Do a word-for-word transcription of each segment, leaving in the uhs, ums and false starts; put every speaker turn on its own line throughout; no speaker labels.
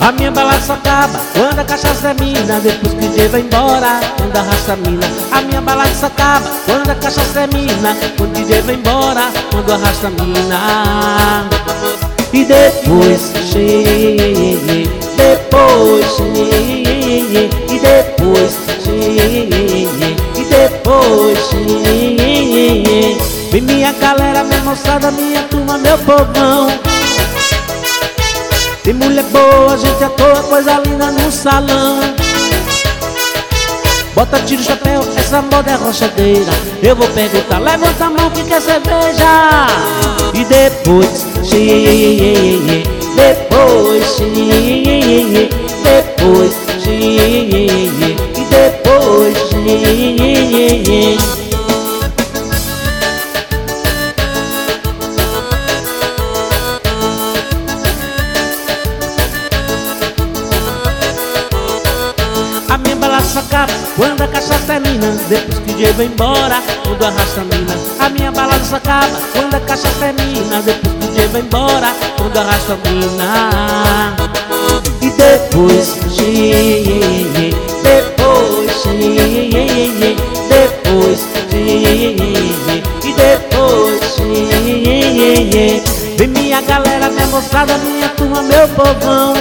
A minha balada só acaba quando a cachaça termina, depois que o D J vai embora, quando arrasta a mina. A minha balada só acaba quando a cachaça termina, quando o D J vai embora, quando arrasta a mina. E depois, cheguei, depois, cheguei, e depois, cheguei, e depois, cheguei. Vem minha galera, minha moçada, minha turma, meu povão. Tem mulher boa, gente à toa, coisa linda no salão. Bota, tira o chapéu, essa moda é rochadeira. Eu vou perguntar, levanta a mão que quer cerveja. E depois, xê, depois, xê, depois, xê, e depois, xê. A minha balada só acaba quando a cachaça termina, depois que o D J vai embora, quando arrasta a mina. A minha balada só acaba quando a cachaça termina, depois que o D J vai embora, quando arrasta a mina. E depois, xê, depois, xê, depois, xê, e depois, xê. Vem minha galera, minha moçada, minha turma, meu povão.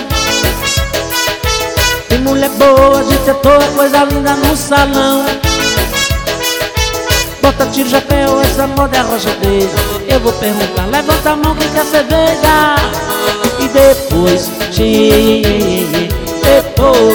Tem mulher boa, gente à toa, coisa linda no salão. Bota, tira o chapéu, essa moda é rochadeira. Eu vou perguntar, levanta a mão quem quer cerveja. E depois, xê, depois,